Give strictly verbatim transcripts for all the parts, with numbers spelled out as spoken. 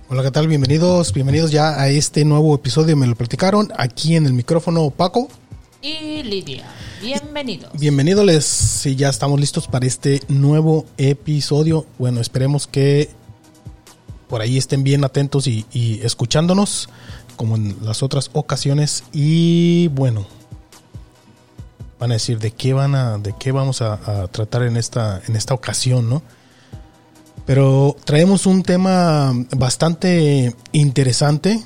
Hola, ¿qué tal? Bienvenidos, bienvenidos ya a este nuevo episodio. Me lo platicaron aquí en el micrófono Paco y Lidia. Bienvenidos. Bienvenidos, les, y ya estamos listos para este nuevo episodio. Bueno, esperemos que por ahí estén bien atentos y, y escuchándonos como en las otras ocasiones. Y bueno, van a decir de qué van a, de qué vamos a, a tratar en esta, en esta ocasión, ¿no? Pero traemos un tema bastante interesante,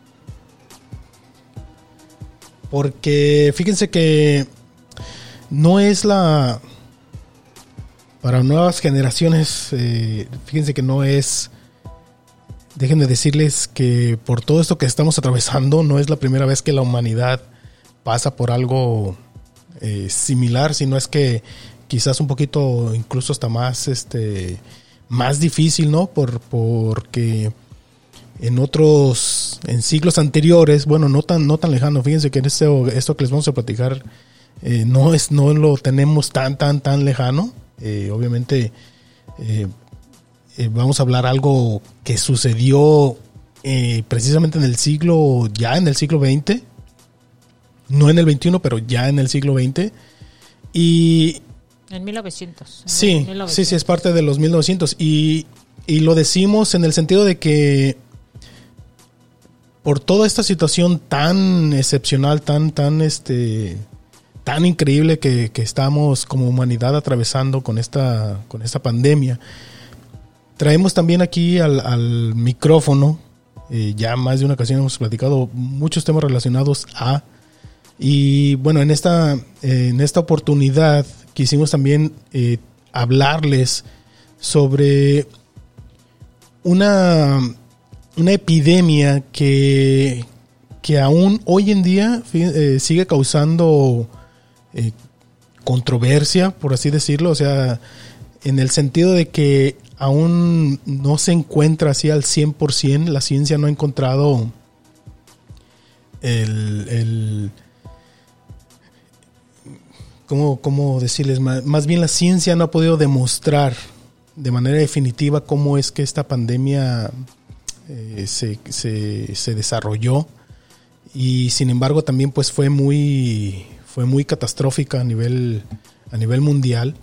porque fíjense que no es la, para nuevas generaciones, eh, fíjense que no es, déjenme decirles que por todo esto que estamos atravesando, no es la primera vez que la humanidad pasa por algo eh, similar, sino es que quizás un poquito, incluso hasta más, este... más difícil, ¿no? Por, porque en otros, en siglos anteriores, bueno, no tan, no tan lejano, fíjense que en este, esto que les vamos a platicar eh, no es, no lo tenemos tan, tan, tan lejano. Eh, obviamente eh, eh, vamos a hablar algo que sucedió eh, precisamente en el siglo, ya en el siglo veinte, no en el veintiuno, pero ya en el siglo veinte. Y En mil novecientos. En sí, mil novecientos. sí, sí, es parte de los mil novecientos. Y, y lo decimos en el sentido de que por toda esta situación tan excepcional, tan, tan, este, tan increíble que, que estamos como humanidad atravesando con esta, con esta pandemia, traemos también aquí al, al micrófono, eh, ya más de una ocasión hemos platicado muchos temas relacionados a, y bueno, en esta, eh, en esta oportunidad quisimos también eh, hablarles sobre una, una epidemia que, que aún hoy en día eh, sigue causando eh, controversia, por así decirlo, o sea, en el sentido de que aún no se encuentra así al cien por ciento, la ciencia no ha encontrado el... el ¿Cómo, cómo decirles? Más bien la ciencia no ha podido demostrar de manera definitiva cómo es que esta pandemia eh, se, se, se desarrolló, y sin embargo también pues fue muy, fue muy catastrófica a nivel, a nivel mundial,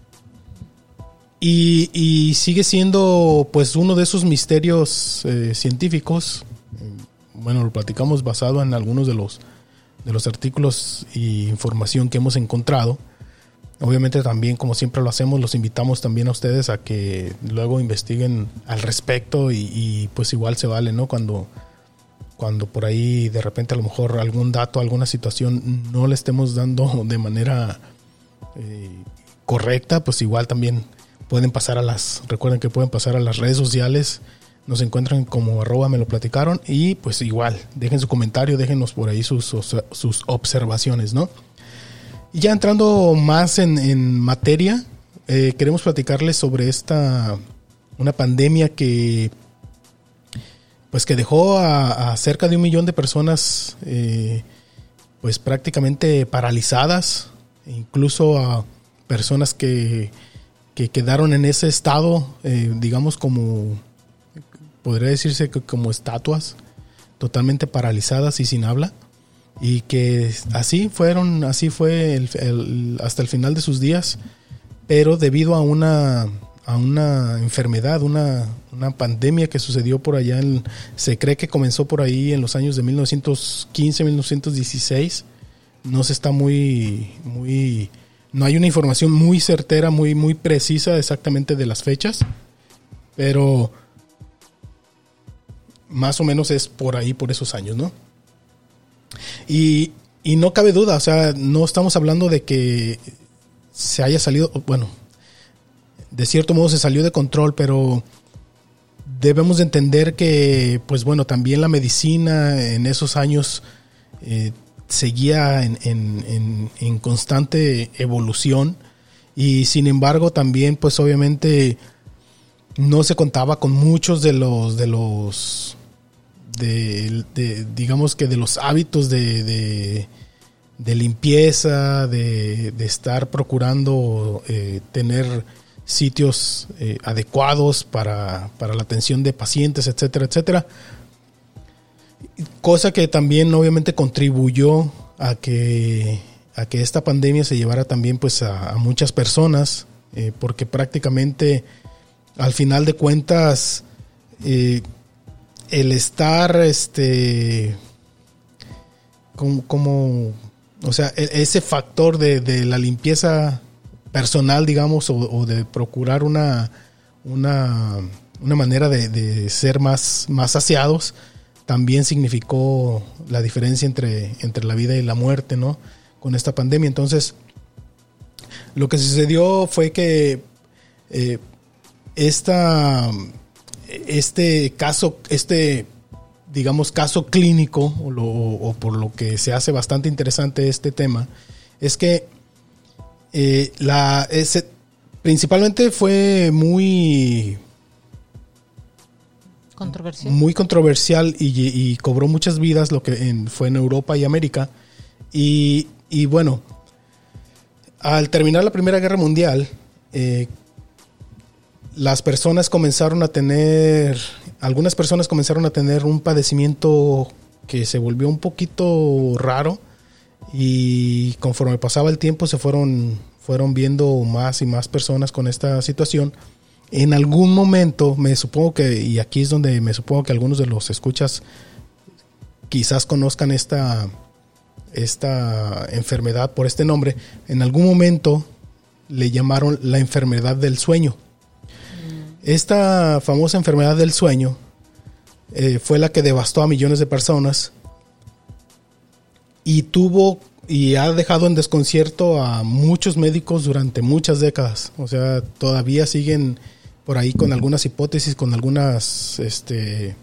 y, y sigue siendo pues uno de esos misterios eh, científicos. Bueno, lo platicamos basado en algunos de los de los artículos y información que hemos encontrado. Obviamente también, como siempre lo hacemos, los invitamos también a ustedes a que luego investiguen al respecto, y, y pues igual se vale, ¿no? Cuando, cuando por ahí de repente a lo mejor algún dato, alguna situación no le estemos dando de manera eh, correcta, pues igual también pueden pasar a las, recuerden que pueden pasar a las redes sociales. Nos encuentran como arroba me lo platicaron, y pues igual, dejen su comentario, déjenos por ahí sus, sus observaciones, ¿no? Y ya entrando más en, en materia, eh, queremos platicarles sobre esta, una pandemia que pues que dejó a, a cerca de un millón de personas eh, pues prácticamente paralizadas, e incluso a personas que, que quedaron en ese estado, eh, digamos como... podría decirse que como estatuas, totalmente paralizadas y sin habla, y que así fueron, así fue el, el, hasta el final de sus días, pero debido a una, a una enfermedad, una, una pandemia que sucedió por allá, en, se cree que comenzó por ahí en los años de mil novecientos quince, mil novecientos dieciséis, no se está muy, muy, no hay una información muy certera, muy, muy precisa exactamente de las fechas, pero más o menos es por ahí, por esos años, ¿no? Y, y no cabe duda, o sea, no estamos hablando de que se haya salido, bueno, de cierto modo se salió de control, pero debemos de entender que, pues bueno, también la medicina en esos años eh, seguía en, en, en, en constante evolución, y sin embargo también, pues obviamente no se contaba con muchos de los de los de, de digamos que de los hábitos de, de, de limpieza, de, de estar procurando eh, tener sitios eh, adecuados para, para la atención de pacientes, etcétera, etcétera. Cosa que también obviamente contribuyó a que, a que esta pandemia se llevara también pues a, a muchas personas, eh, porque prácticamente al final de cuentas eh, el estar este como, como o sea, ese factor de, de la limpieza personal, digamos, o, o de procurar una una, una manera de, de ser más, más saciados, también significó la diferencia entre, entre la vida y la muerte, ¿no? Con esta pandemia. Entonces, lo que sucedió fue que eh, esta, este caso, este, digamos, caso clínico, o, lo, o por lo que se hace bastante interesante este tema, es que eh, la, ese, principalmente fue muy... Controversial. Muy controversial y, y cobró muchas vidas, lo que en, fue en Europa y América. Y, y bueno, al terminar la Primera Guerra Mundial, eh, las personas comenzaron a tener, algunas personas comenzaron a tener un padecimiento que se volvió un poquito raro, y conforme pasaba el tiempo se fueron, fueron viendo más y más personas con esta situación. En algún momento, me supongo que, y aquí es donde me supongo que algunos de los escuchas quizás conozcan esta, esta enfermedad por este nombre, en algún momento le llamaron la enfermedad del sueño. Mm. Esta famosa enfermedad del sueño eh, fue la que devastó a millones de personas y tuvo y ha dejado en desconcierto a muchos médicos durante muchas décadas. O sea, todavía siguen por ahí con algunas hipótesis, con algunas este,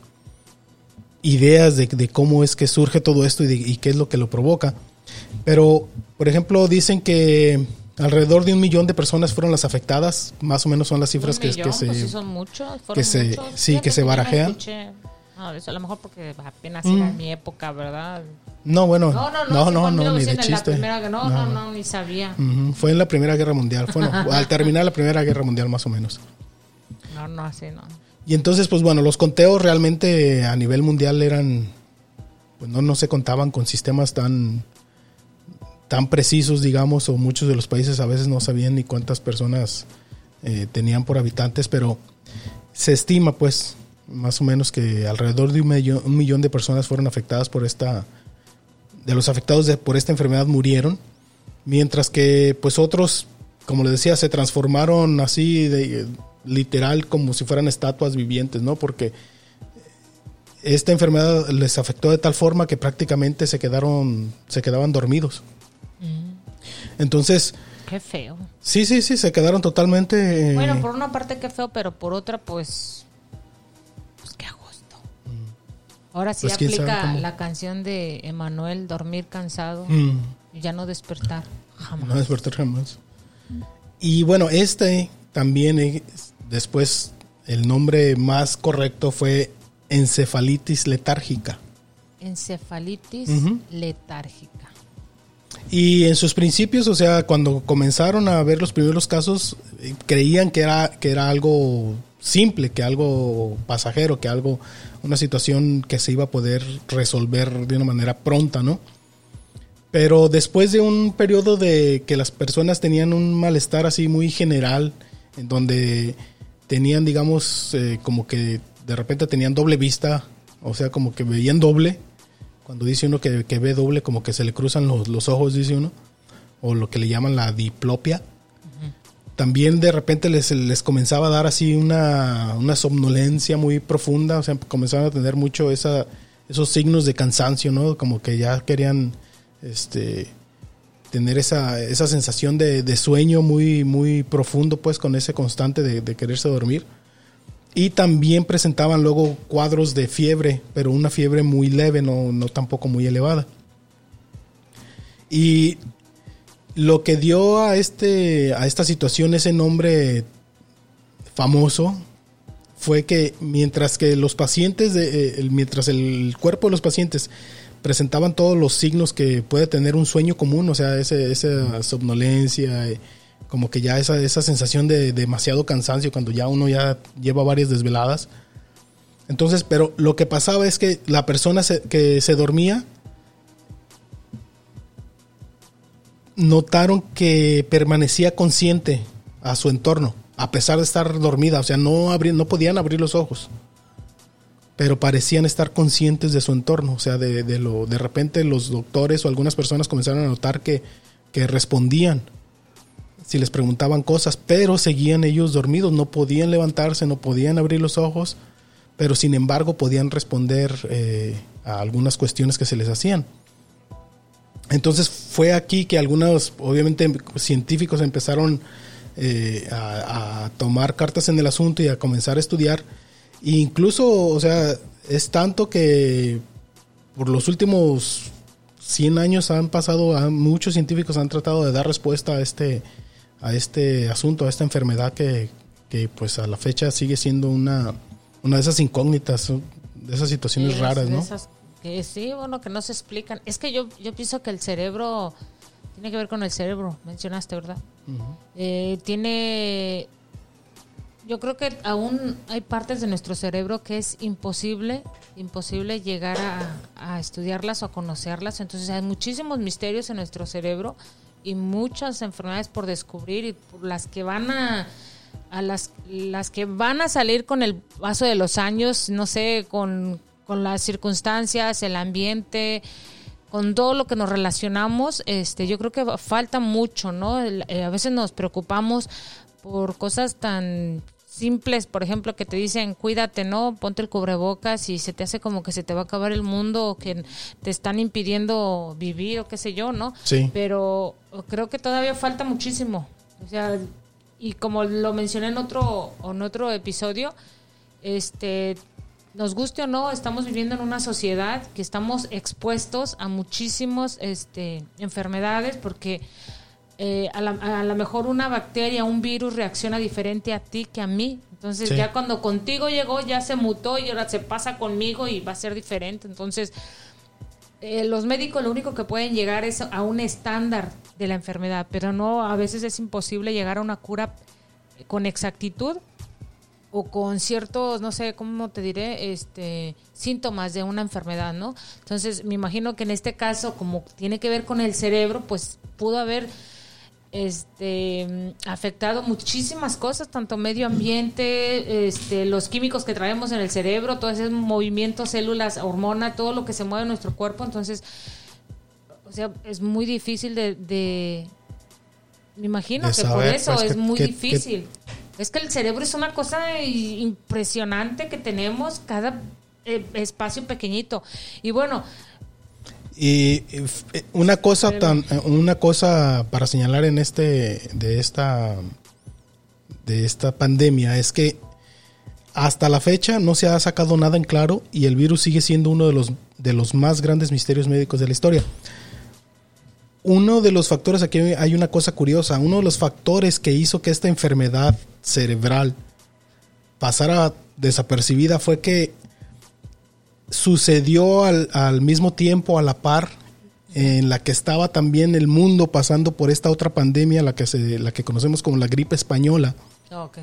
ideas de, de cómo es que surge todo esto y, de, y qué es lo que lo provoca. Pero, por ejemplo, dicen que alrededor de un millón de personas fueron las afectadas, más o menos son las cifras que, que se... Pues sí son muchos, que se, muchos. Sí, Fíjate que se barajean. No, eso a lo mejor porque apenas mm. era mi época, ¿verdad? No, bueno, no, no, no, no, no, no ni de en chiste. La primera, no, no, no, no, ni sabía. Uh-huh. Fue en la Primera Guerra Mundial, fue no, al terminar la Primera Guerra Mundial más o menos. No, no, así no. Y entonces, pues bueno, los conteos realmente a nivel mundial eran, pues no, no se contaban con sistemas tan, tan precisos, digamos, o muchos de los países a veces no sabían ni cuántas personas eh, tenían por habitantes, pero se estima, pues, más o menos que alrededor de un millón, un millón de personas fueron afectadas por esta, de los afectados de, por esta enfermedad murieron, mientras que, pues otros, como les decía, se transformaron así de literal como si fueran estatuas vivientes, ¿no? Porque esta enfermedad les afectó de tal forma que prácticamente se quedaron, se quedaban dormidos. Mm. Entonces, qué feo. Sí, sí, sí, se quedaron totalmente. Eh, bueno, por una parte qué feo, pero por otra, pues, pues qué a gusto. Mm. Ahora sí pues aplica la canción de Emanuel, dormir cansado mm. y ya no despertar jamás. No despertar jamás. Y bueno, este también eh, después el nombre más correcto fue encefalitis letárgica. Encefalitis uh-huh. letárgica. Y en sus principios, o sea, cuando comenzaron a ver los primeros casos, eh, creían que era, que era algo simple, que algo pasajero, que algo, una situación que se iba a poder resolver de una manera pronta, ¿no? Pero después de un periodo de que las personas tenían un malestar así muy general, en donde tenían, digamos, eh, como que de repente tenían doble vista, o sea, como que veían doble. Cuando dice uno que, que ve doble, como que se le cruzan los, los ojos, dice uno, o lo que le llaman la diplopia. Uh-huh. También de repente les, les comenzaba a dar así una, una somnolencia muy profunda, o sea, comenzaban a tener mucho esa, esos signos de cansancio, ¿no? Como que ya querían este, tener esa, esa sensación de, de sueño muy, muy profundo, pues, con ese constante de, de quererse dormir. Y también presentaban luego cuadros de fiebre, pero una fiebre muy leve, no, no tampoco muy elevada. Y lo que dio a, este, a esta situación ese nombre famoso fue que mientras que los pacientes, de, eh, mientras el cuerpo de los pacientes presentaban todos los signos que puede tener un sueño común, o sea, ese, esa somnolencia, como que ya esa, esa sensación de, de demasiado cansancio cuando ya uno ya lleva varias desveladas. Entonces, pero lo que pasaba es que la persona se, que se dormía, notaron que permanecía consciente a su entorno, a pesar de estar dormida. O sea, no, abrí, no podían abrir los ojos, pero parecían estar conscientes de su entorno. O sea, de, de, lo, de repente los doctores o algunas personas comenzaron a notar que, que respondían si les preguntaban cosas, pero seguían ellos dormidos, no podían levantarse, no podían abrir los ojos, pero sin embargo podían responder eh, a algunas cuestiones que se les hacían. Entonces fue aquí que algunos, obviamente, científicos empezaron eh, a, a tomar cartas en el asunto y a comenzar a estudiar. E incluso, o sea, es tanto que por los últimos cien años han pasado, han, muchos científicos han tratado de dar respuesta a este, a este asunto, a esta enfermedad que, que pues a la fecha sigue siendo una, una de esas incógnitas, de esas situaciones sí, raras, ¿no? Esas que sí, bueno, que no se explican. Es que yo, yo pienso que el cerebro tiene que ver con el cerebro, mencionaste, ¿verdad? Uh-huh. Eh, tiene, yo creo que aún hay partes de nuestro cerebro que es imposible, imposible llegar a, a estudiarlas o a conocerlas. Entonces hay muchísimos misterios en nuestro cerebro y muchas enfermedades por descubrir y por las que van a, a las, las que van a salir con el paso de los años, no sé, con con las circunstancias, el ambiente, con todo lo que nos relacionamos. Este, yo creo que falta mucho, ¿no? El, eh, a veces nos preocupamos por cosas tan simples, por ejemplo, que te dicen, cuídate, ¿no? Ponte el cubrebocas y se te hace como que se te va a acabar el mundo o que te están impidiendo vivir o qué sé yo, ¿no? Sí. Pero creo que todavía falta muchísimo. O sea, y como lo mencioné en otro, en otro episodio, este... nos guste o no, estamos viviendo en una sociedad que estamos expuestos a muchísimas este, enfermedades porque eh, a, la, a lo mejor una bacteria, un virus reacciona diferente a ti que a mí. Entonces sí. Ya cuando contigo llegó ya se mutó y ahora se pasa conmigo y va a ser diferente. Entonces eh, los médicos lo único que pueden llegar es a un estándar de la enfermedad, pero no, a veces es imposible llegar a una cura con exactitud o con ciertos, no sé, ¿cómo te diré? Este, síntomas de una enfermedad, ¿no? Entonces, me imagino que en este caso, como tiene que ver con el cerebro, pues pudo haber este afectado muchísimas cosas, tanto medio ambiente, este, los químicos que traemos en el cerebro, todo ese movimiento, células, hormona, todo lo que se mueve en nuestro cuerpo. Entonces, o sea, es muy difícil de... de me imagino de que saber, por eso pues, es que, muy que, difícil. Que, Es que el cerebro es una cosa impresionante que tenemos cada eh, espacio pequeñito. Y bueno... Y una cosa tan, una cosa para señalar en este de esta de esta pandemia es que hasta la fecha no se ha sacado nada en claro y el virus sigue siendo uno de los de los más grandes misterios médicos de la historia. Uno de los factores, aquí hay una cosa curiosa, uno de los factores que hizo que esta enfermedad cerebral pasara desapercibida fue que sucedió al, al mismo tiempo, a la par, en la que estaba también el mundo pasando por esta otra pandemia, la que, se, la que conocemos como la gripe española. Oh, okay.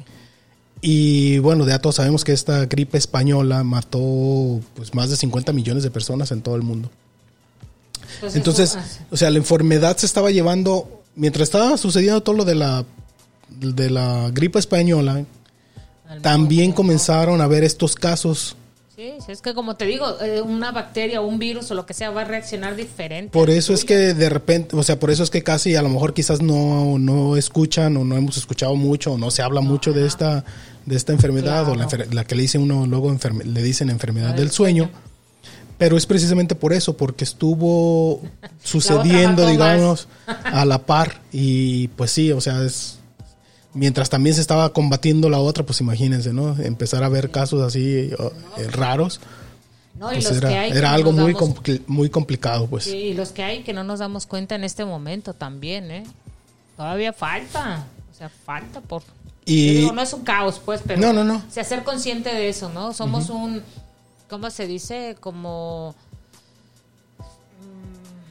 Y bueno, ya todos sabemos que esta gripe española mató pues, más de cincuenta millones de personas en todo el mundo. Entonces, Entonces o sea, la enfermedad se estaba llevando, mientras estaba sucediendo todo lo de la de la gripe española, también comenzaron a ver estos casos. Sí, es que como te digo, una bacteria o un virus o lo que sea va a reaccionar diferente. Por eso es que de repente, o sea, por eso es que casi a lo mejor quizás no, no escuchan o no hemos escuchado mucho o no se habla mucho Ajá. de esta de esta enfermedad claro. o la, la que le dice uno luego enferme, le dicen enfermedad del sueño. sueño. Pero es precisamente por eso, porque estuvo sucediendo, digamos, a la par. Y pues sí, o sea, es mientras también se estaba combatiendo la otra, pues imagínense, ¿no? Empezar a ver casos así eh, raros. No, y pues los era, que hay que era no algo muy, damos, compl- muy complicado, pues. Sí, y los que hay que no nos damos cuenta en este momento también, ¿eh? Todavía falta, o sea, falta por... Y... Digo, no es un caos, pues, pero... No, no, no. O sea, ser consciente de eso, ¿no? Somos uh-huh. un... ¿Cómo se dice? Como...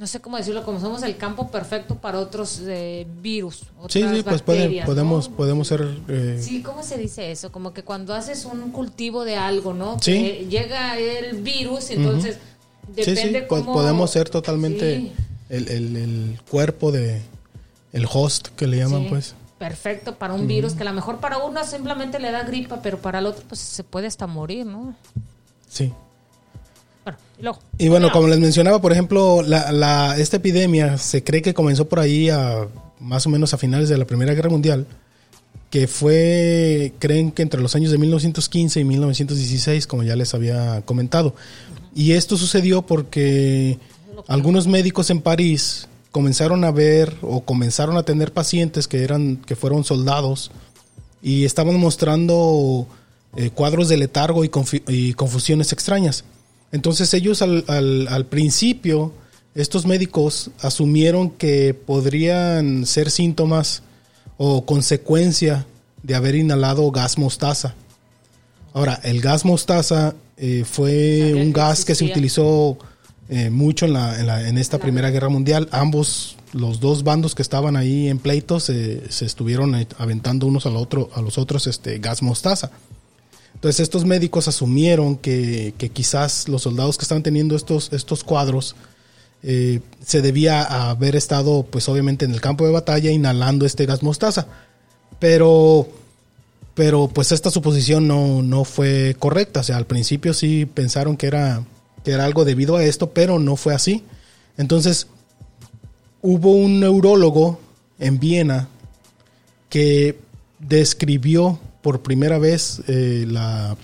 no sé cómo decirlo, como somos el campo perfecto para otros eh, virus, otras sí, sí, pues puede, podemos, ¿no? podemos ser... Eh... Sí, ¿cómo se dice eso? Como que cuando haces un cultivo de algo, ¿no? Sí. Que llega el virus, entonces uh-huh. depende sí, sí. cómo... Podemos ser totalmente sí. el, el, el cuerpo de... el host que le llaman, sí. pues. Perfecto para un uh-huh. virus que a lo mejor para uno simplemente le da gripa, pero para el otro pues se puede hasta morir, ¿no? Sí. Bueno, y, luego, y bueno, como les mencionaba, por ejemplo, la, la, esta epidemia se cree que comenzó por ahí a, más o menos a finales de la Primera Guerra Mundial, que fue, creen que entre los años de mil novecientos quince y mil novecientos dieciséis, como ya les había comentado. Uh-huh. Y esto sucedió porque algunos médicos en París comenzaron a ver o comenzaron a tener pacientes que eran que fueron soldados y estaban mostrando eh, cuadros de letargo y, confi- y confusiones extrañas. Entonces ellos al, al, al principio, estos médicos asumieron que podrían ser síntomas o consecuencia de haber inhalado gas mostaza. Ahora, el gas mostaza eh, fue un gas que se utilizó eh, mucho en, la, en, la, en esta Primera Guerra Mundial. Ambos, los dos bandos que estaban ahí en pleitos, eh, se estuvieron aventando unos al otro, a los otros este, gas mostaza. Entonces estos médicos asumieron que, que quizás los soldados que estaban teniendo estos, estos cuadros eh, se debía a haber estado pues obviamente en el campo de batalla inhalando este gas mostaza. Pero, pero pues esta suposición no, no fue correcta. O sea, al principio sí pensaron que era, que era algo debido a esto, pero no fue así. Entonces hubo un neurólogo en Viena que describió por primera vez eh, la,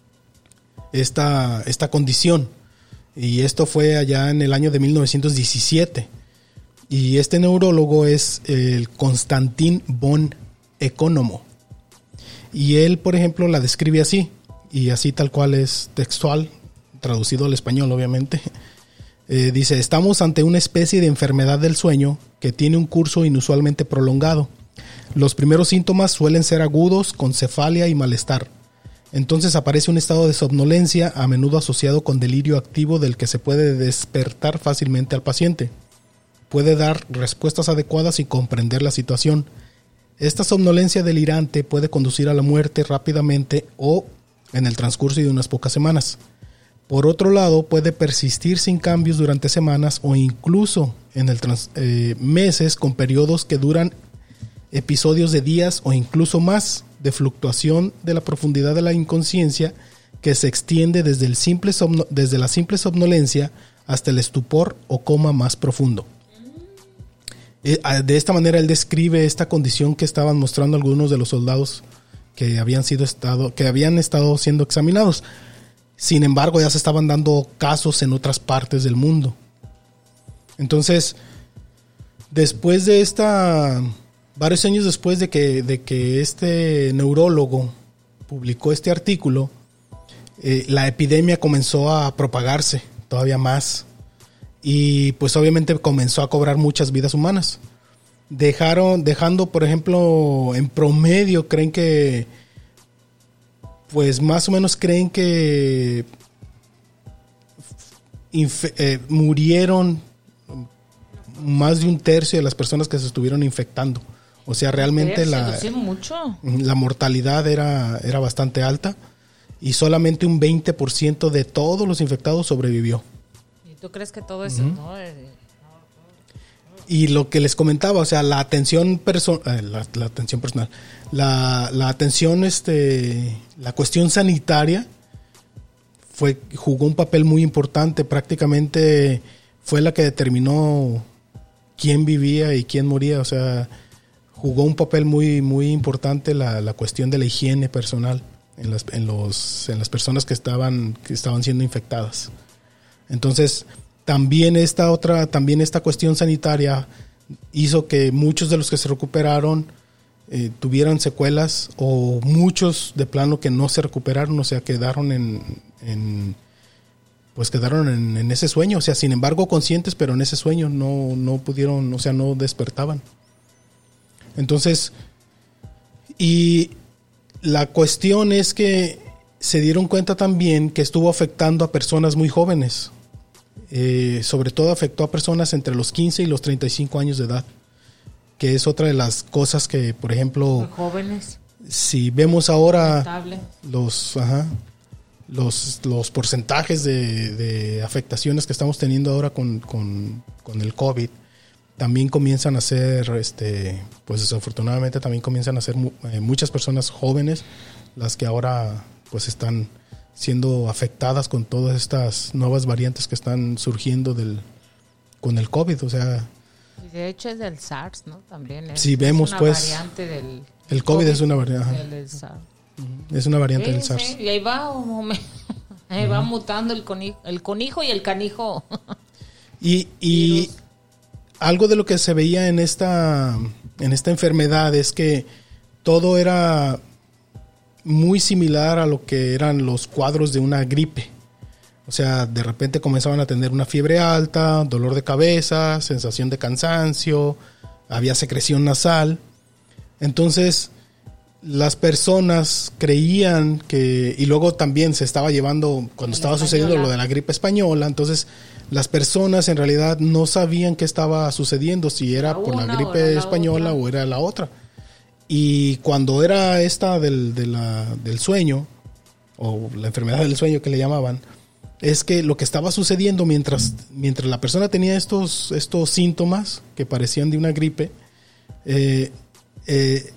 esta, esta condición. Y esto fue allá en el año de mil novecientos diecisiete. Y este neurólogo es el Konstantin von Economo. Y él, por ejemplo, la describe así. Y así tal cual es textual, traducido al español, obviamente. Eh, dice, estamos ante una especie de enfermedad del sueño que tiene un curso inusualmente prolongado. Los primeros síntomas suelen ser agudos, con cefalia y malestar. Entonces aparece un estado de somnolencia, a menudo asociado con delirio activo del que se puede despertar fácilmente al paciente. Puede dar respuestas adecuadas y comprender la situación. Esta somnolencia delirante puede conducir a la muerte rápidamente o en el transcurso de unas pocas semanas. Por otro lado, puede persistir sin cambios durante semanas o incluso en el trans, eh, meses con periodos que duran episodios de días o incluso más de fluctuación de la profundidad de la inconsciencia que se extiende desde, el simple somno, desde la simple somnolencia hasta el estupor o coma más profundo. De esta manera él describe esta condición que estaban mostrando algunos de los soldados que habían sido estado, que habían estado siendo examinados. Sin embargo, ya se estaban dando casos en otras partes del mundo. Entonces, después de esta Varios años después de que, de que este neurólogo publicó este artículo, eh, la epidemia comenzó a propagarse todavía más y pues obviamente comenzó a cobrar muchas vidas humanas. Dejaron, dejando, por ejemplo, en promedio, creen que, pues más o menos creen que infe- eh, murieron más de un tercio de las personas que se estuvieron infectando. O sea, realmente la, la mortalidad era, era bastante alta y solamente un veinte por ciento de todos los infectados sobrevivió. ¿Y tú crees que todo eso? Uh-huh. ¿No? Y lo que les comentaba, o sea, la atención perso- eh, la, la atención personal, la, la atención, este, la cuestión sanitaria fue jugó un papel muy importante. Prácticamente fue la que determinó quién vivía y quién moría. O sea, jugó un papel muy muy importante la, la cuestión de la higiene personal en las en los en las personas que estaban que estaban siendo infectadas. Entonces, también esta otra también esta cuestión sanitaria hizo que muchos de los que se recuperaron eh, tuvieran secuelas o muchos de plano que no se recuperaron, o sea, quedaron en, en pues quedaron en, en ese sueño, o sea, sin embargo conscientes, pero en ese sueño no no pudieron, o sea, no despertaban. Entonces, y la cuestión es que se dieron cuenta también que estuvo afectando a personas muy jóvenes. eh, sobre todo afectó a personas entre los quince y los treinta y cinco años de edad, que es otra de las cosas que, por ejemplo, muy jóvenes. Si vemos ahora Lamentable. los ajá, los los porcentajes de, de afectaciones que estamos teniendo ahora con, con, con el COVID, también comienzan a ser, este, pues desafortunadamente también comienzan a ser eh, muchas personas jóvenes las que ahora pues están siendo afectadas con todas estas nuevas variantes que están surgiendo del con el COVID, o sea, y de hecho es del SARS, ¿no? También es, si vemos es una pues variante del el COVID, COVID es una variante, del SARS. Es una variante sí, del SARS. Sí, y ahí va, ahí uh-huh. va mutando el conijo, el conijo y el canijo. Y, y algo de lo que se veía en esta en esta enfermedad es que todo era muy similar a lo que eran los cuadros de una gripe. O sea, de repente comenzaban a tener una fiebre alta, dolor de cabeza, sensación de cansancio, había secreción nasal. Entonces, las personas creían que, y luego también se estaba llevando, cuando estaba española. sucediendo lo de la gripe española, entonces las personas en realidad no sabían qué estaba sucediendo, si era la por la gripe la española otra. o era la otra. Y cuando era esta del, de la, del sueño, o la enfermedad del sueño que le llamaban, es que lo que estaba sucediendo mientras, mientras la persona tenía estos, estos síntomas que parecían de una gripe, eh, eh,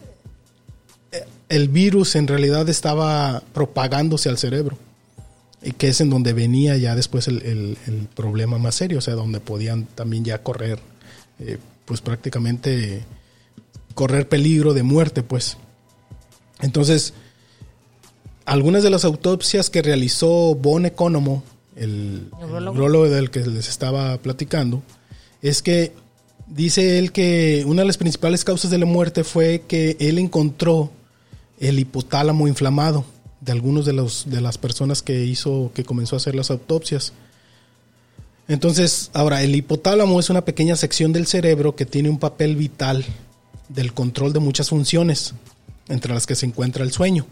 el virus en realidad estaba propagándose al cerebro, y que es en donde venía ya después el, el, el problema más serio, o sea, donde podían también ya correr, eh, pues prácticamente correr peligro de muerte, pues. Entonces, algunas de las autopsias que realizó Von Economo, el neurólogo del que les estaba platicando, es que dice él que una de las principales causas de la muerte fue que él encontró el hipotálamo inflamado de algunos de los de las personas que hizo, que comenzó a hacer las autopsias. Entonces, ahora, el hipotálamo es una pequeña sección del cerebro que tiene un papel vital del control de muchas funciones, entre las que se encuentra el sueño.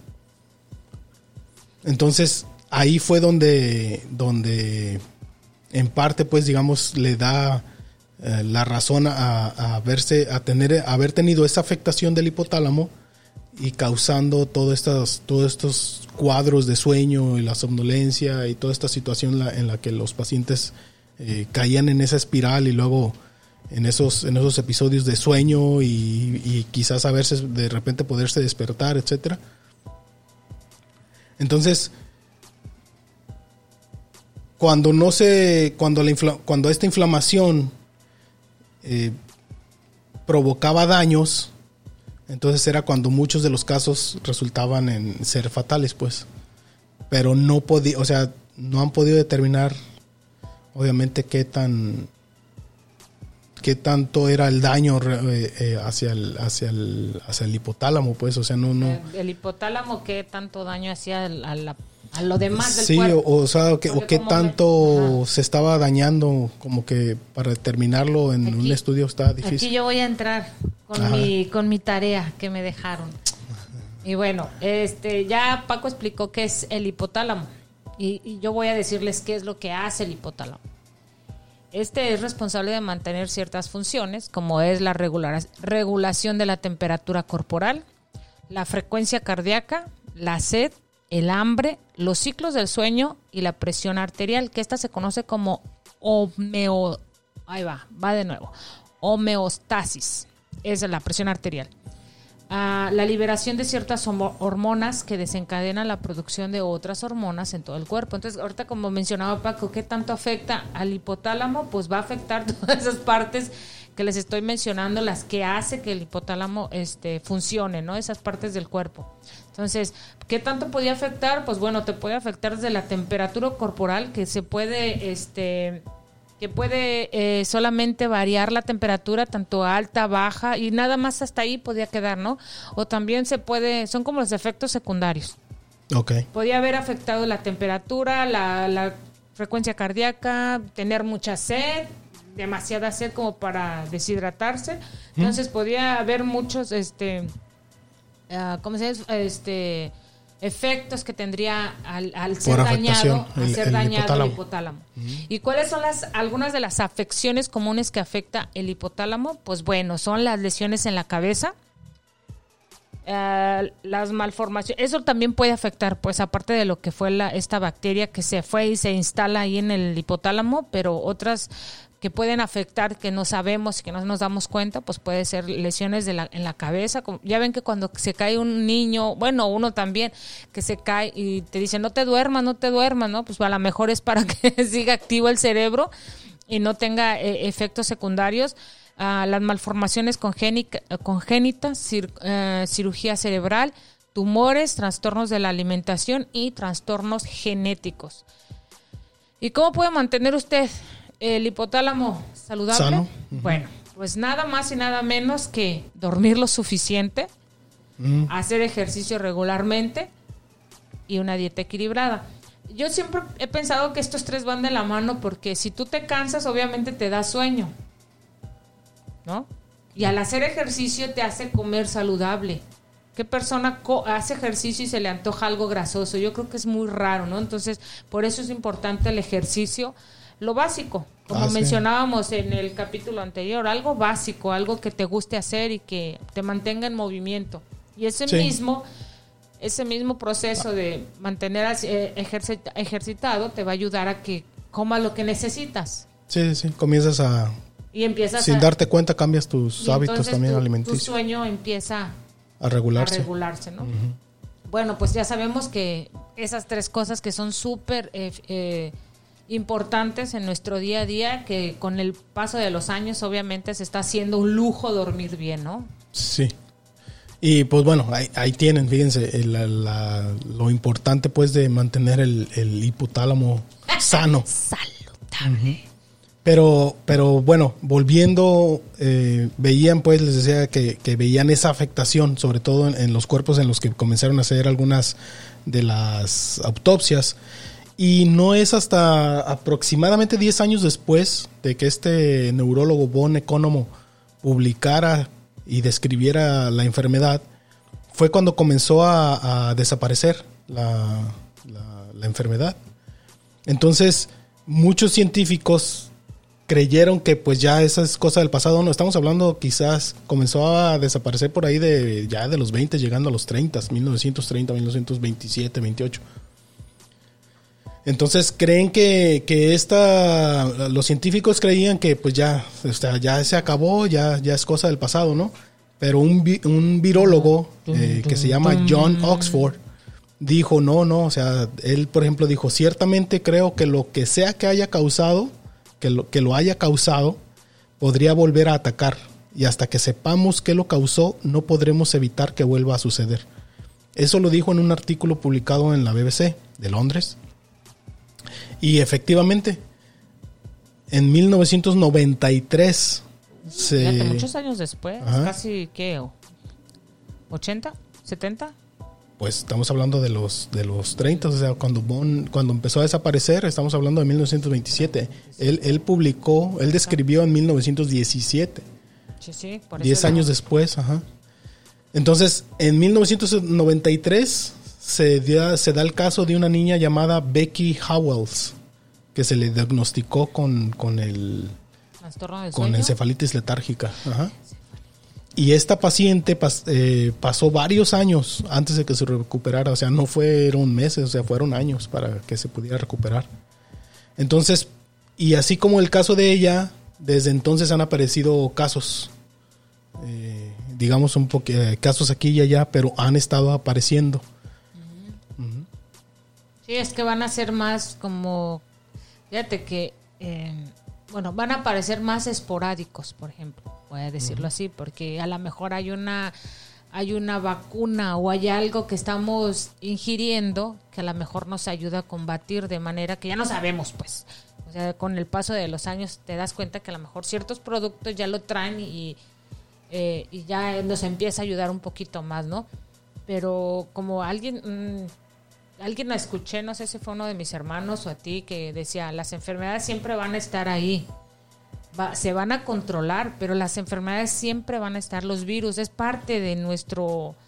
Entonces, ahí fue donde, donde en parte, pues, digamos, le da eh, la razón a, a verse, a tener, a haber tenido esa afectación del hipotálamo y causando todos estos, todos estos cuadros de sueño y la somnolencia y toda esta situación en la, en la que los pacientes eh, caían en esa espiral y luego en esos, en esos episodios de sueño y, y quizás a veces de repente poderse despertar, etcétera. Entonces, cuando no se, cuando la infla, cuando esta inflamación eh, provocaba daños, entonces era cuando muchos de los casos resultaban en ser fatales, pues. Pero no podía, o sea, no han podido determinar, obviamente, qué tan, qué tanto era el daño eh, eh, hacia el, hacia el, hacia el hipotálamo, pues, o sea, no, no. El, el hipotálamo, qué tanto daño hacía a, la, a lo demás del sí, cuerpo. Sí, o, o sea, que, o qué tanto me... se estaba dañando, como que para determinarlo en aquí, un estudio está difícil. Aquí yo voy a entrar con mi, con mi tarea que me dejaron. Y bueno, este, ya Paco explicó qué es el hipotálamo. Y, y yo voy a decirles qué es lo que hace el hipotálamo. Este es responsable de mantener ciertas funciones, como es la regular, regulación de la temperatura corporal, la frecuencia cardíaca, la sed, el hambre, los ciclos del sueño y la presión arterial, que esta se conoce como homeo, ahí va, va de nuevo, homeostasis, es la presión arterial. Uh, la liberación de ciertas hormonas que desencadenan la producción de otras hormonas en todo el cuerpo. Entonces, ahorita como mencionaba Paco, ¿qué tanto afecta al hipotálamo? Pues va a afectar todas esas partes que les estoy mencionando, las que hace que el hipotálamo este, funcione, ¿no? Esas partes del cuerpo. Entonces, ¿qué tanto podía afectar? Pues bueno, te puede afectar desde la temperatura corporal, que se puede... este que puede eh, solamente variar la temperatura, tanto alta, baja, y nada más hasta ahí podía quedar, ¿no? O también se puede, son como los efectos secundarios. Okay. Podía haber afectado la temperatura, la, la frecuencia cardíaca, tener mucha sed, demasiada sed como para deshidratarse. Entonces ¿Mm? podía haber muchos, este, uh, ¿cómo se dice? Este... efectos que tendría al, al ser dañado, al ser el, dañado hipotálamo. el hipotálamo. Uh-huh. ¿Y cuáles son las algunas de las afecciones comunes que afecta el hipotálamo? Pues bueno, son las lesiones en la cabeza, uh, las malformaciones. Eso también puede afectar, pues aparte de lo que fue la, esta bacteria que se fue y se instala ahí en el hipotálamo, pero otras que pueden afectar, que no sabemos y que no nos damos cuenta, pues puede ser lesiones de la, en la cabeza. Ya ven que cuando se cae un niño, bueno, uno también, que se cae y te dicen, no te duermas, no te duermas, ¿no? Pues a lo mejor es para que siga activo el cerebro y no tenga eh, efectos secundarios. Uh, las malformaciones congénica, congénitas, cir, uh, cirugía cerebral, tumores, trastornos de la alimentación y trastornos genéticos. ¿Y cómo puede mantener usted el hipotálamo saludable? Sano. Uh-huh. Bueno, pues nada más y nada menos que dormir lo suficiente, uh-huh. hacer ejercicio regularmente y una dieta equilibrada. Yo siempre he pensado que estos tres van de la mano porque si tú te cansas, obviamente te da sueño, ¿no? Y al hacer ejercicio te hace comer saludable. ¿Qué persona co- hace ejercicio y se le antoja algo grasoso? Yo creo que es muy raro, ¿no? Entonces, por eso es importante el ejercicio. Lo básico, como ah, mencionábamos sí. en el capítulo anterior, algo básico, algo que te guste hacer y que te mantenga en movimiento. Y ese sí. mismo ese mismo proceso de mantener ejercit- ejercitado te va a ayudar a que comas lo que necesitas. Sí, sí, comienzas a... Y empiezas sin a, darte cuenta cambias tus hábitos también tu, alimenticios. Tu sueño empieza a regularse. A regularse, ¿no? Uh-huh. Bueno, pues ya sabemos que esas tres cosas que son súper... Eh, eh, importantes en nuestro día a día, que con el paso de los años obviamente se está haciendo un lujo dormir bien, ¿no? Sí. Y pues bueno, ahí, ahí tienen, fíjense, la, la, lo importante pues de mantener el, el hipotálamo sano. Saludable. Uh-huh. Pero, pero bueno, volviendo, eh, veían pues, les decía que, que veían esa afectación, sobre todo en, en los cuerpos en los que comenzaron a hacer algunas de las autopsias. Y no es hasta aproximadamente diez años después de que este neurólogo Von Economo publicara y describiera la enfermedad, fue cuando comenzó a, a desaparecer la, la, la enfermedad. Entonces, muchos científicos creyeron que pues ya esa es cosa del pasado. No, estamos hablando quizás comenzó a desaparecer por ahí de ya de los veinte, llegando a los treinta, mil novecientos treinta, mil novecientos veintisiete, veintiocho. Entonces creen que, que esta, los científicos creían que pues ya, o sea, ya se acabó, ya, ya es cosa del pasado, ¿no? Pero un, un virólogo eh, que se llama John Oxford dijo no, no, o sea, él por ejemplo dijo, ciertamente creo que lo que sea que haya causado, que lo, que lo haya causado, podría volver a atacar y hasta que sepamos qué lo causó, no podremos evitar que vuelva a suceder. Eso lo dijo en un artículo publicado en la B B C de Londres. Y efectivamente, en mil novecientos noventa y tres se... Fíjate, muchos años después, ajá. Casi, ¿qué? ¿ochenta? ¿setenta? Pues estamos hablando de los de los treinta, o sea, cuando Von, cuando empezó a desaparecer, estamos hablando de mil novecientos veintisiete. Él, él publicó, él describió en mil novecientos diecisiete. Sí, sí, por eso diez años no. después, ajá. Entonces, en mil novecientos noventa y tres... Se da, se da el caso de una niña llamada Becky Howells, que se le diagnosticó con, con, el, con encefalitis letárgica. Ajá. Y esta paciente pas, eh, pasó varios años antes de que se recuperara. O sea, no fueron meses, o sea, fueron años para que se pudiera recuperar. Entonces, y así como el caso de ella, desde entonces han aparecido casos, eh, digamos un poco, eh, casos aquí y allá, pero han estado apareciendo. Sí, es que van a ser más como, fíjate que, eh, bueno, van a parecer más esporádicos, por ejemplo, voy a decirlo uh-huh. así, porque a lo mejor hay una, hay una vacuna o hay algo que estamos ingiriendo que a lo mejor nos ayuda a combatir de manera que ya no sabemos, pues. O sea, con el paso de los años te das cuenta que a lo mejor ciertos productos ya lo traen y, eh, y ya nos empieza a ayudar un poquito más, ¿no? Pero como alguien... Mmm, Alguien la escuché, no sé si fue uno de mis hermanos o a ti, que decía, las enfermedades siempre van a estar ahí, Va, se van a controlar, pero las enfermedades siempre van a estar, los virus, es parte de nuestro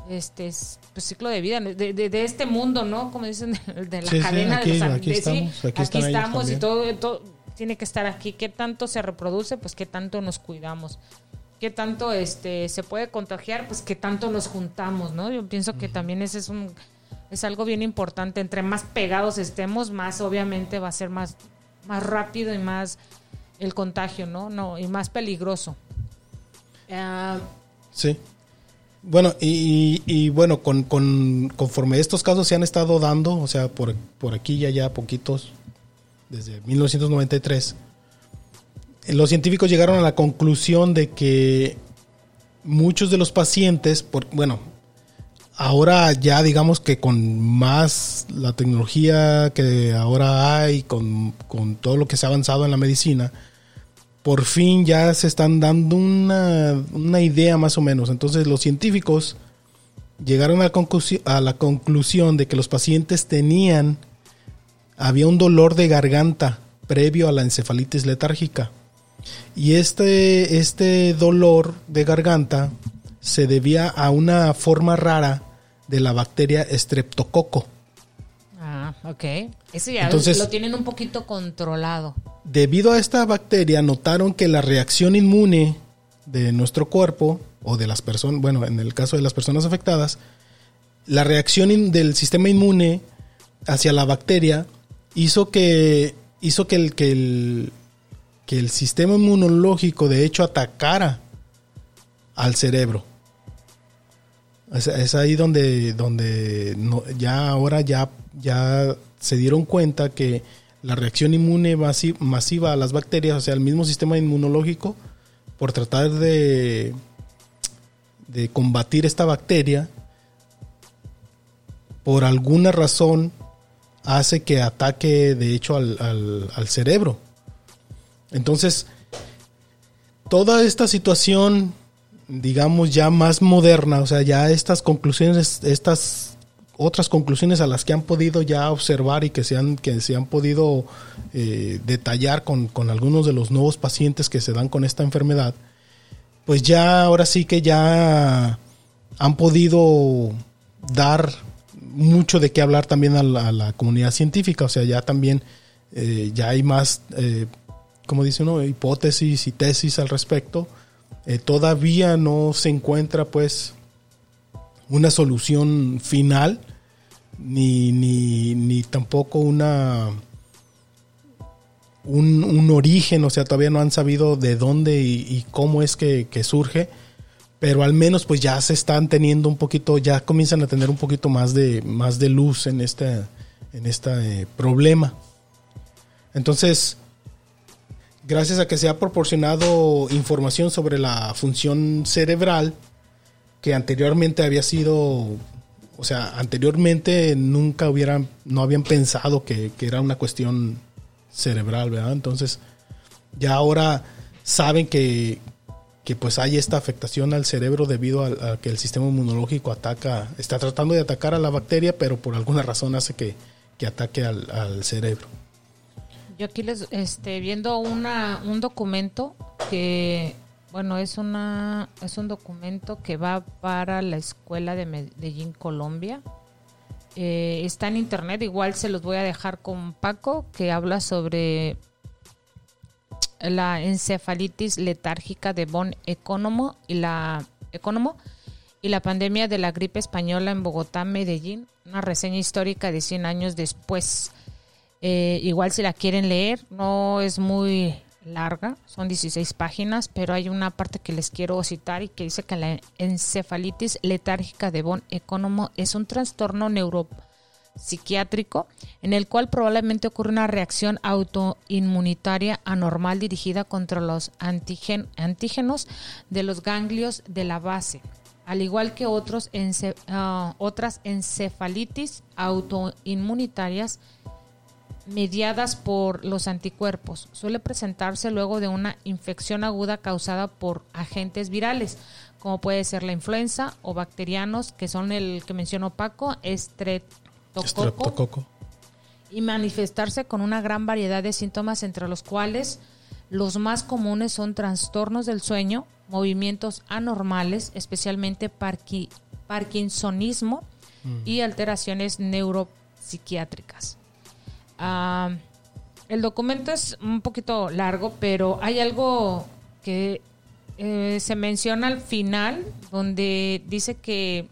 este pues, ciclo de vida de, de, de este mundo, ¿no? Como dicen, de, de la sí, cadena sí, aquí, de los aquí de, estamos, sí, aquí, aquí estamos y todo, todo tiene que estar aquí. ¿Qué tanto se reproduce? Pues qué tanto nos cuidamos. ¿Qué tanto este se puede contagiar? Pues qué tanto nos juntamos, ¿no? Yo pienso que uh-huh. también ese es un es algo bien importante. Entre más pegados estemos, más obviamente va a ser más, más rápido y más el contagio, ¿no? No, y más peligroso. Uh, sí. Bueno, y, y, y bueno, con, con conforme estos casos se han estado dando, o sea, por, por aquí ya ya poquitos, desde mil novecientos noventa y tres, los científicos llegaron a la conclusión de que muchos de los pacientes, por, bueno, ahora ya digamos que con más la tecnología que ahora hay, con, con todo lo que se ha avanzado en la medicina, por fin ya se están dando una, una idea más o menos. Entonces los científicos llegaron a la, conclusi- a la conclusión de que los pacientes tenían, había un dolor de garganta previo a la encefalitis letárgica. Y este, este dolor de garganta se debía a una forma rara de la bacteria Streptococo. Ah, ok. Eso ya Entonces, lo tienen un poquito controlado. Debido a esta bacteria, notaron que la reacción inmune de nuestro cuerpo, o de las personas, bueno, en el caso de las personas afectadas, la reacción in, del sistema inmune hacia la bacteria hizo que, hizo que el, que el, que el sistema inmunológico de hecho atacara al cerebro. Es, es ahí donde, donde no, ya ahora ya, ya se dieron cuenta que la reacción inmune masi- masiva a las bacterias, o sea, el mismo sistema inmunológico, por tratar de, de combatir esta bacteria, por alguna razón hace que ataque de hecho al, al, al cerebro. Entonces, toda esta situación, digamos, ya más moderna, o sea, ya estas conclusiones, estas otras conclusiones a las que han podido ya observar y que se han, que se han podido eh, detallar con, con algunos de los nuevos pacientes que se dan con esta enfermedad, pues ya ahora sí que ya han podido dar mucho de qué hablar también a la, a la comunidad científica. O sea, ya también eh, ya hay más, eh, como dice uno, hipótesis y tesis al respecto. Eh, todavía no se encuentra pues una solución final, ni, ni, ni tampoco una un, un origen, o sea, todavía no han sabido de dónde y, y cómo es que, que surge, pero al menos pues ya se están teniendo un poquito, ya comienzan a tener un poquito más de, más de luz en este, en este eh, problema. Entonces, gracias a que se ha proporcionado información sobre la función cerebral, que anteriormente había sido, o sea, anteriormente nunca hubieran, no habían pensado que, que era una cuestión cerebral, ¿verdad? Entonces, ya ahora saben que, que pues hay esta afectación al cerebro debido a, a que el sistema inmunológico ataca, está tratando de atacar a la bacteria, pero por alguna razón hace que, que ataque al, al cerebro. Yo aquí les, este, viendo una, un documento que, bueno, es una, es un documento que va para la escuela de Medellín, Colombia. Eh, está en internet, igual se los voy a dejar con Paco, que habla sobre la encefalitis letárgica de von Economo y la Economo y la pandemia de la gripe española en Bogotá, Medellín, una reseña histórica de cien años después. Eh, igual si la quieren leer, no es muy larga, son dieciséis páginas, pero hay una parte que les quiero citar y que dice que la encefalitis letárgica de von Economo es un trastorno neuropsiquiátrico en el cual probablemente ocurre una reacción autoinmunitaria anormal dirigida contra los antigen, antígenos de los ganglios de la base, al igual que otros ence, uh, otras encefalitis autoinmunitarias mediadas por los anticuerpos. Suele presentarse luego de una infección aguda causada por agentes virales, como puede ser la influenza o bacterianos, que son el que mencionó Paco, estreptococo, estreptococo, y manifestarse con una gran variedad de síntomas, entre los cuales los más comunes son trastornos del sueño, movimientos anormales, especialmente parqui, parkinsonismo uh-huh. y alteraciones neuropsiquiátricas. Uh, el documento es un poquito largo, pero hay algo que eh, se menciona al final, donde dice que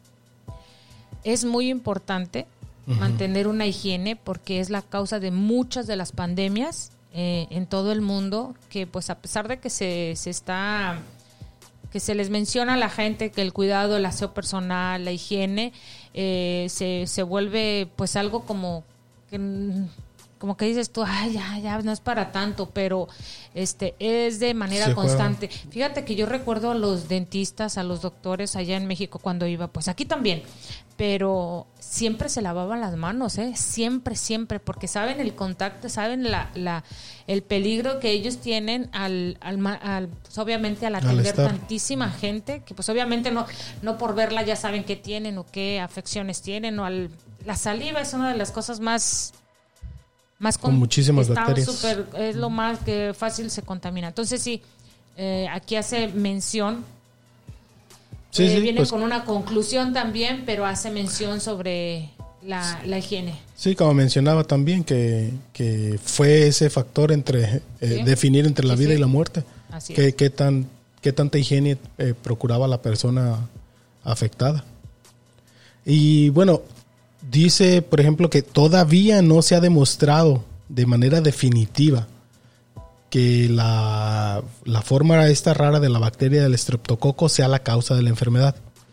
es muy importante uh-huh. mantener una higiene porque es la causa de muchas de las pandemias eh, en todo el mundo, que pues a pesar de que se, se está, que se les menciona a la gente que el cuidado, el aseo personal, la higiene, eh, se, se vuelve pues algo como que, como que dices tú, ay, ya, ya, no es para tanto, pero este es de manera sí, constante. Claro. Fíjate que yo recuerdo a los dentistas, a los doctores allá en México cuando iba, pues aquí también, pero siempre se lavaban las manos, ¿eh? Siempre, siempre, porque saben el contacto, saben la, la el peligro que ellos tienen al, al, al pues obviamente al atender al tantísima gente, que pues obviamente no, no por verla ya saben qué tienen o qué afecciones tienen, o al, la saliva es una de las cosas más más con, con muchísimas bacterias. Super, es lo más que fácil se contamina. Entonces sí, eh, aquí hace mención. Sí, eh, sí, viene pues, con una conclusión también, pero hace mención sobre la, la higiene. Sí, como mencionaba también, que, que fue ese factor entre eh, ¿sí? definir entre la sí, vida sí. y la muerte. Así que, qué, tan, qué tanta higiene eh, procuraba la persona afectada. Y bueno, dice, por ejemplo, que todavía no se ha demostrado de manera definitiva que la, la forma esta rara de la bacteria del estreptococo sea la causa de la enfermedad.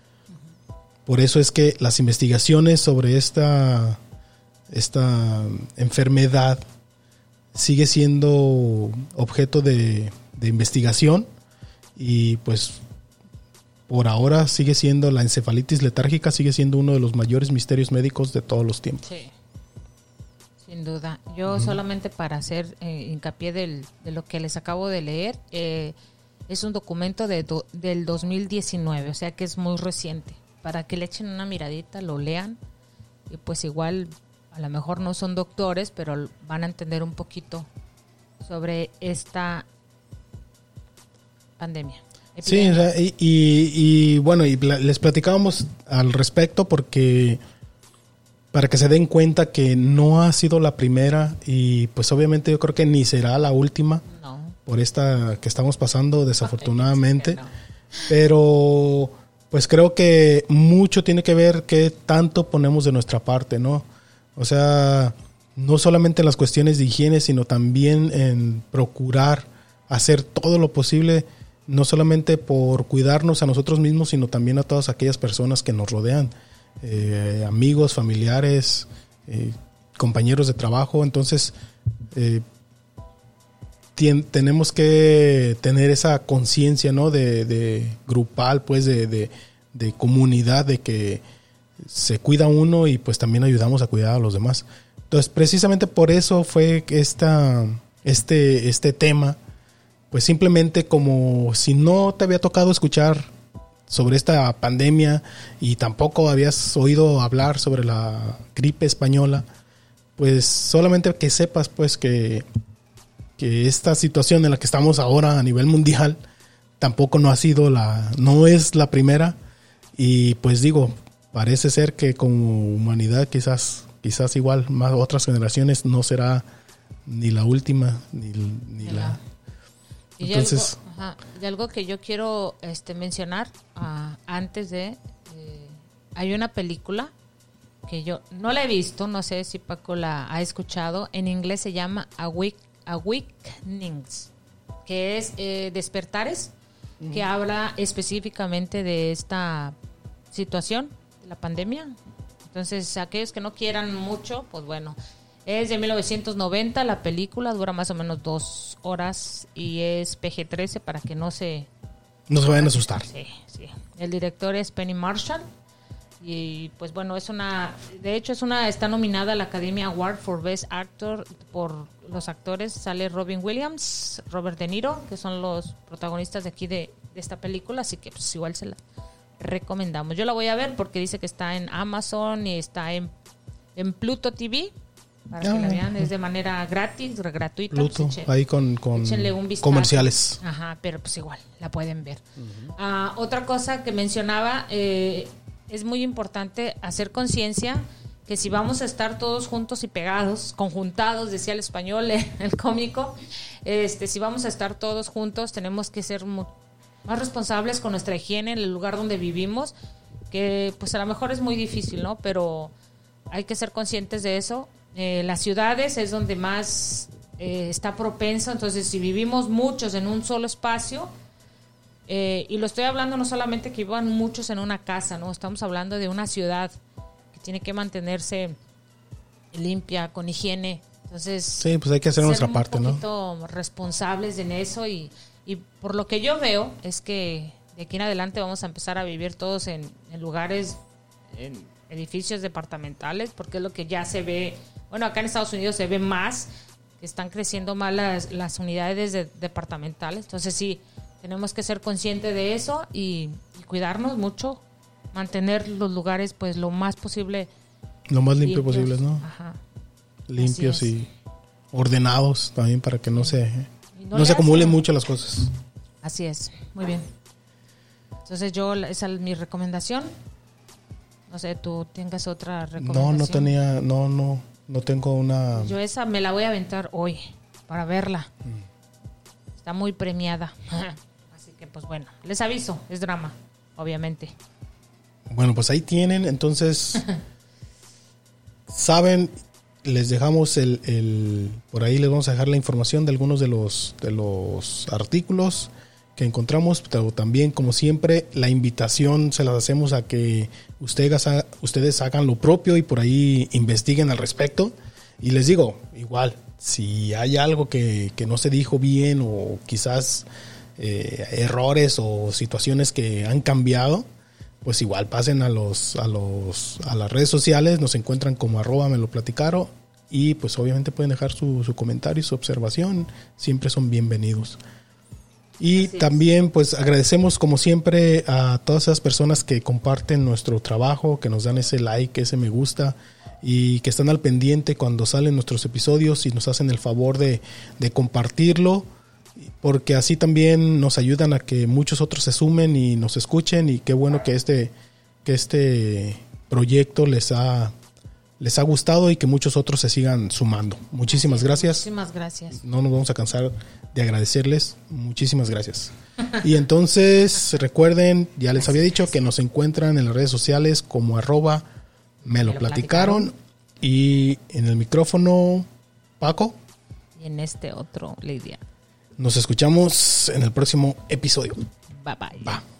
Por eso es que las investigaciones sobre esta, esta enfermedad sigue siendo objeto de, de investigación, y pues por ahora sigue siendo la encefalitis letárgica, sigue siendo uno de los mayores misterios médicos de todos los tiempos. Sí. Sin duda. Yo uh-huh. solamente para hacer eh, hincapié del, de lo que les acabo de leer, eh, es un documento de do, del dos mil diecinueve, o sea que es muy reciente. Para que le echen una miradita, lo lean, y pues igual a lo mejor no son doctores, pero van a entender un poquito sobre esta pandemia. Sí, o sea, y, y, y bueno, y les platicábamos al respecto porque para que se den cuenta que no ha sido la primera, y pues obviamente yo creo que ni será la última no. por esta que estamos pasando desafortunadamente, no. pero pues creo que mucho tiene que ver qué tanto ponemos de nuestra parte, ¿no? O sea, no solamente en las cuestiones de higiene, sino también en procurar hacer todo lo posible, no solamente por cuidarnos a nosotros mismos, sino también a todas aquellas personas que nos rodean. Eh, amigos, familiares, eh, compañeros de trabajo. Entonces eh, tien, tenemos que tener esa conciencia, ¿no? de, de grupal, pues de, de, de comunidad, de que se cuida uno y pues también ayudamos a cuidar a los demás. Entonces precisamente por eso fue esta, este, este tema, pues simplemente como si no te había tocado escuchar sobre esta pandemia y tampoco habías oído hablar sobre la gripe española, pues solamente que sepas pues que, que esta situación en la que estamos ahora a nivel mundial tampoco no ha sido la, no es la primera, y pues digo, parece ser que como humanidad quizás, quizás igual más otras generaciones no será ni la última ni, ni la... Y Entonces, algo, ajá, y algo que yo quiero este, mencionar uh, antes de... Eh, hay una película que yo no la he visto, no sé si Paco la ha escuchado. En inglés se llama Awake, Awakenings, que es eh, Despertares, uh-huh. que habla específicamente de esta situación, de la pandemia. Entonces, aquellos que no quieran mucho, pues bueno... Es de mil novecientos noventa la película, dura más o menos dos horas y es P G trece para que no se... No se vayan a asustar. Sí, sí. El director es Penny Marshall y pues bueno, es una... De hecho es una... Está nominada a la Academy Award for Best Actor por los actores. Sale Robin Williams, Robert De Niro, que son los protagonistas de aquí de, de esta película, así que pues igual se la recomendamos. Yo la voy a ver porque dice que está en Amazon y está en, en Pluto T V. Para ah, que la vean, es de manera gratis, gratuita. Pluto, pues eche, ahí con, con comerciales. Ajá, pero pues igual, la pueden ver. Uh-huh. Uh, otra cosa que mencionaba, eh, es muy importante hacer conciencia que si vamos a estar todos juntos y pegados, conjuntados, decía el español, el cómico, este, si vamos a estar todos juntos, tenemos que ser mu- más responsables con nuestra higiene en el lugar donde vivimos, que pues a lo mejor es muy difícil, ¿no? Pero hay que ser conscientes de eso. Eh, las ciudades es donde más eh, está propenso, entonces si vivimos muchos en un solo espacio, eh, y lo estoy hablando no solamente que vivan muchos en una casa, ¿no? Estamos hablando de una ciudad que tiene que mantenerse limpia, con higiene. Entonces, sí, pues hay que hacer nuestra parte, ¿no? Ser un poquito responsables en eso y, y por lo que yo veo es que de aquí en adelante vamos a empezar a vivir todos en, en lugares, en edificios departamentales, porque es lo que ya se ve. Bueno, acá en Estados Unidos se ve más, que están creciendo más las, las unidades de, departamentales. Entonces sí, tenemos que ser conscientes de eso y, y cuidarnos mucho, mantener los lugares pues lo más posible. Lo más limpio posible, ¿no? Ajá. Limpios y ordenados también para que no sí. se no, no se acumulen mucho las cosas. Así es, muy bien. Entonces yo, esa es mi recomendación. No sé, tú tengas otra recomendación. No, no tenía, no, no, no tengo una. Yo esa me la voy a aventar hoy para verla. Mm. Está muy premiada. Así que pues bueno, les aviso, es drama, obviamente. Bueno, pues ahí tienen, entonces saben, les dejamos el, el, por ahí les vamos a dejar la información de algunos de los de los artículos que encontramos, pero también, como siempre, la invitación se las hacemos a que ustedes, ustedes hagan lo propio y por ahí investiguen al respecto. Y les digo, igual, si hay algo que, que no se dijo bien o quizás eh, errores o situaciones que han cambiado, pues igual pasen a los a los a las redes sociales, nos encuentran como arroba me lo platicaron y pues obviamente pueden dejar su, su comentario y su observación, siempre son bienvenidos. Y sí, también pues agradecemos como siempre a todas esas personas que comparten nuestro trabajo, que nos dan ese like, ese me gusta y que están al pendiente cuando salen nuestros episodios y nos hacen el favor de, de compartirlo, porque así también nos ayudan a que muchos otros se sumen y nos escuchen, y qué bueno que este, que este proyecto les ha, les ha gustado y que muchos otros se sigan sumando. Muchísimas gracias. Muchísimas gracias. No nos vamos a cansar de agradecerles. Muchísimas gracias. Y entonces recuerden, ya les había dicho que nos encuentran en las redes sociales como arroba me lo platicaron, y en el micrófono Paco. Y en este otro Lidia. Nos escuchamos en el próximo episodio. Bye bye. Bye.